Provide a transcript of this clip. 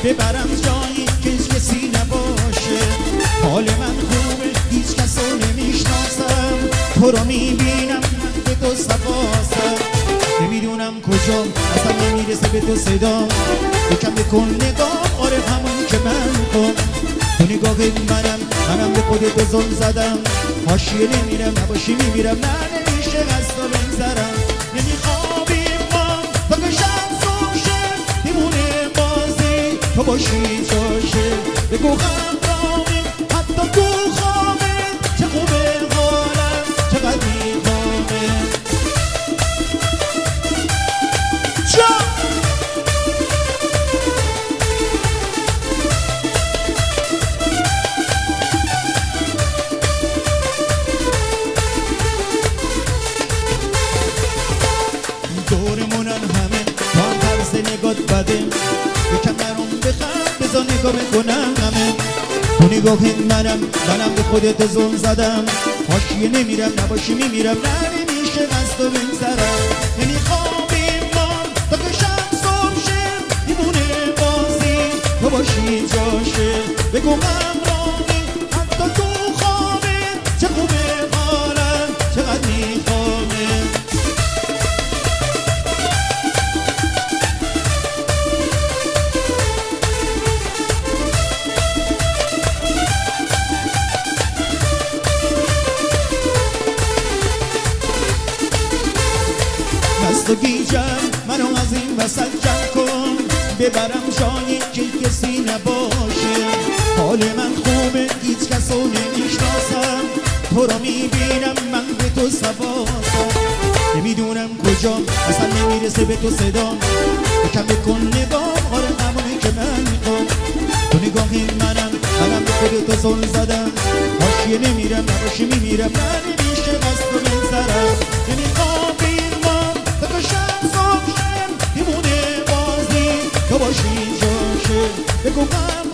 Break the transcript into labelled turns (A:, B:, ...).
A: ببرم جایی که هیچ کسی نباشه. حال من خوبه هیچ کس رو نمیشناسم، تو رو میبینم به تو صفاسم، نمیدونم کجا اصلا نمیرسه به تو صدا. یکم بکن نگاه، آره همون که من کن. تو نگاه منم به خودت ظلم زدم. حاشیه نمیرم نباشی میمیرم، نه نمیشه قصد رو بگذرم. نمیخوابیم ما تا که شب صبح شه، میمونه بازی تو باشی جاشه. بگو غمرامه حتی تو خوابه، چه خوبه حالم چقدر میخوامه. دورمونن همه تا هم طرز نگات بده، یکم برام بخند بذار نگاه بکنم همه. تو نگاه منم به خودت ظلم زدم. حاشیه نمیرم نباشی میمیرم، نه نمیشه قصد رو بگذرم. نمیخوابیم ما تا که شب صبح شه، میمونه بازی تو باشی جاشه. بگو غمرامه حتی تو خوابه، چه خوبه حالم چقدر میخوامه. دست و گیجم منو از این وسط جمع کن، ببرم جایی که کسی نباشه. حال من خوبه هیچ کس رو نمیشناسم، تو رو میبینم من به تو صفاسم، نمیدونم کجا اصلا نمیرسه به تو صدا. یکم بکن نگاه، آره همونی که من میخوام. تو نگاه منم به خودت ظلم زدم. حاشیه نمیرم نباشی میمیرم، نه نمیشه قصد رو بگذرم. نمیخوابیم ما تا که شب صبح شه، میمونه بازی تو باشی جاشه. بگو